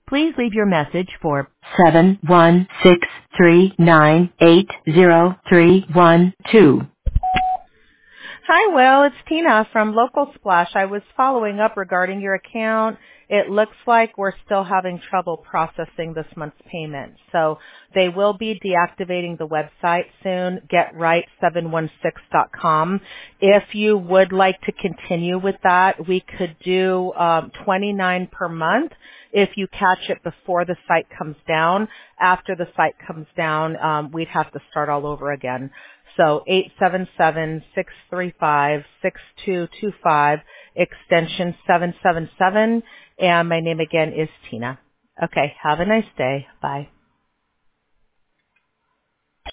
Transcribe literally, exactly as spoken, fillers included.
Please leave your message for seven one six three nine eight zero three one two. Hi, Will. It's Tina from Local Splash. I was following up regarding your account. It looks like we're still having trouble processing this month's payment. So they will be deactivating the website soon, get right seven one six dot com. If you would like to continue with that, we could do um, twenty-nine dollars per month if you catch it before the site comes down. After the site comes down, um, we'd have to start all over again. So eight seven seven, six three five, six two two five, extension seven seven seven, and my name again is Tina. Okay, have a nice day. Bye.